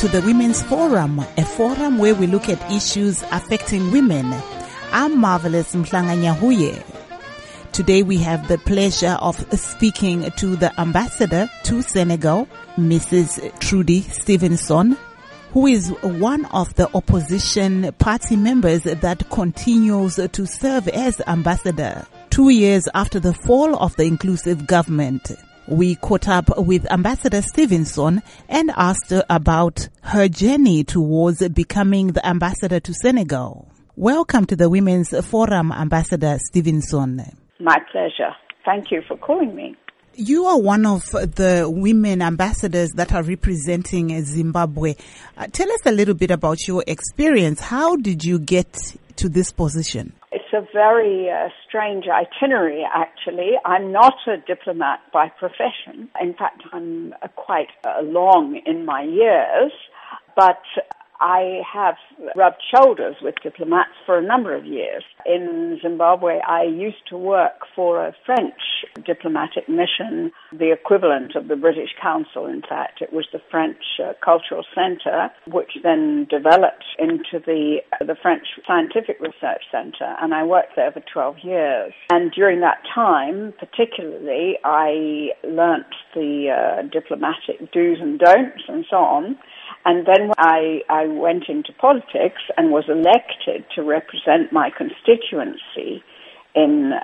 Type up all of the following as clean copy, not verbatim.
to the Women's Forum, a forum where we look at issues affecting women. I'm Marvelous Mhlanganyahuye. Today we have the pleasure of speaking to the ambassador to Senegal, Mrs. Trudy Stevenson, who is one of the opposition party members that continues to serve as ambassador. 2 years after the fall of the inclusive government, we caught up with Ambassador Stevenson and asked her about her journey towards becoming the ambassador to Senegal. Welcome to the Women's Forum, Ambassador Stevenson. My pleasure. Thank you for calling me. You are one of the women ambassadors that are representing Zimbabwe. Tell us a little bit about your experience. How did you get to this position? It's a very strange itinerary, actually. I'm not a diplomat by profession. In fact, I'm quite long in my years, but I have rubbed shoulders with diplomats for a number of years. In Zimbabwe, I used to work for a French diplomatic mission, the equivalent of the British Council, in fact. It was the French Cultural Center, which then developed into the French Scientific Research Center, and I worked there for 12 years. And during that time, particularly, I learnt the diplomatic do's and don'ts and so on. And then I went into politics and was elected to represent my constituency in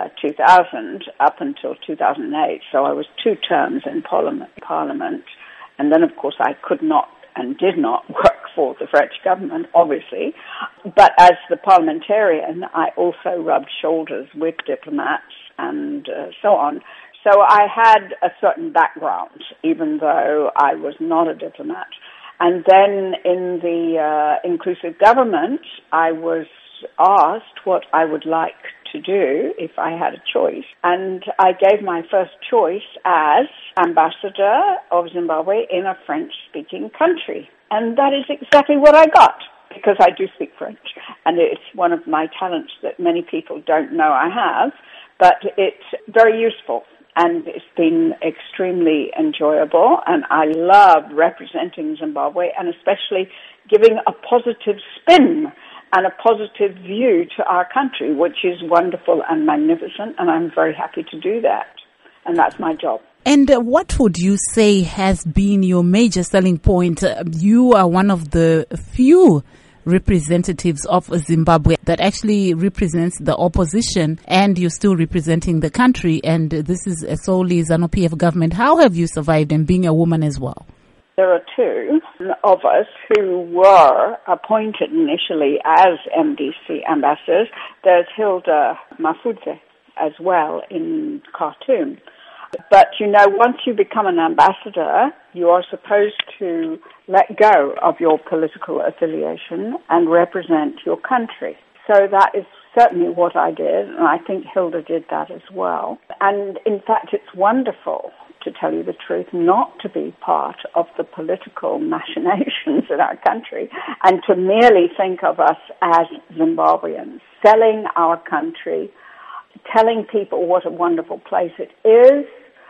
2000 up until 2008. So I was 2 terms in Parliament. And then, of course, I could not and did not work for the French government, obviously. But as the parliamentarian, I also rubbed shoulders with diplomats and so on. So I had a certain background, even though I was not a diplomat. And then in the inclusive government, I was asked what I would like to do if I had a choice. And I gave my first choice as ambassador of Zimbabwe in a French-speaking country. And that is exactly what I got, because I do speak French. And it's one of my talents that many people don't know I have, but it's very useful. And it's been extremely enjoyable, and I love representing Zimbabwe and especially giving a positive spin and a positive view to our country, which is wonderful and magnificent, and I'm very happy to do that. And that's my job. And what would you say has been your major selling point? You are one of the few representatives of Zimbabwe that actually represents the opposition, and you're still representing the country, and this is a solely ZANU-PF government. How have you survived, and being a woman as well? There are 2 of us who were appointed initially as MDC ambassadors. There's Hilda Mafudze as well in Khartoum. But, you know, once you become an ambassador, you are supposed to let go of your political affiliation and represent your country. So that is certainly what I did, and I think Hilda did that as well. And, in fact, it's wonderful, to tell you the truth, not to be part of the political machinations in our country and to merely think of us as Zimbabweans, selling our country, telling people what a wonderful place it is,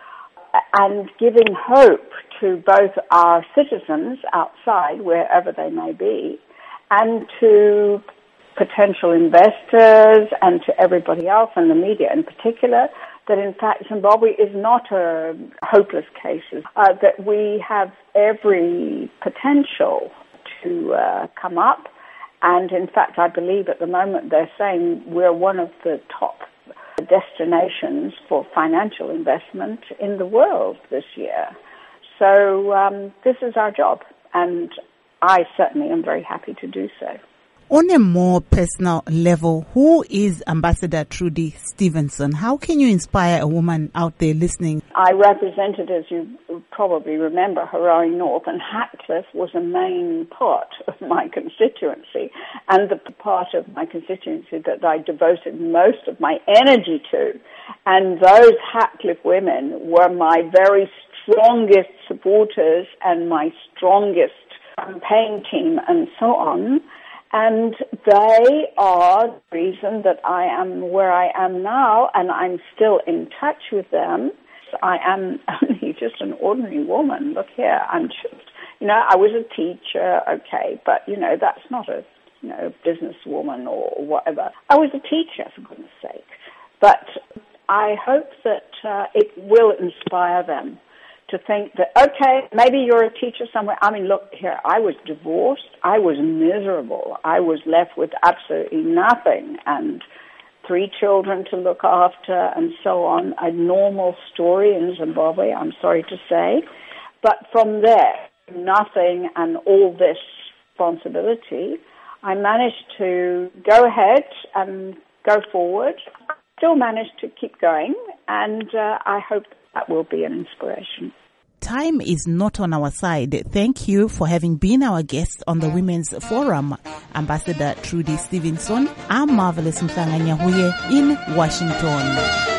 and giving hope to both our citizens outside, wherever they may be, and to potential investors and to everybody else, and the media in particular, that in fact Zimbabwe is not a hopeless case, that we have every potential to come up. And in fact, I believe at the moment they're saying we're one of the top destinations for financial investment in the world this year. So this is our job, and I certainly am very happy to do so. On a more personal level, who is Ambassador Trudy Stevenson? How can you inspire a woman out there listening? I represented, as you probably remember, Harare North, and Hatcliffe was a main part of my constituency, and the part of my constituency that I devoted most of my energy to. And those Hatcliffe women were my very strongest supporters and my strongest campaign team and so on. And they are the reason that I am where I am now, and I'm still in touch with them. I am only just an ordinary woman. Look here, I'm just I was a teacher, okay, but, that's not a, businesswoman or whatever. I was a teacher, for goodness sake. But I hope that it will inspire them to think that, okay, maybe you're a teacher somewhere. I mean, look here, I was divorced. I was miserable. I was left with absolutely nothing and 3 children to look after and so on. A normal story in Zimbabwe, I'm sorry to say. But from there, nothing and all this responsibility, I managed to go ahead and go forward. Still managed to keep going, and I hope that will be an inspiration. Time is not on our side. Thank you for having been our guest on the Women's Forum, Ambassador Trudy Stevenson. I'm Marvelous Mhlanga Nyahuye in Washington.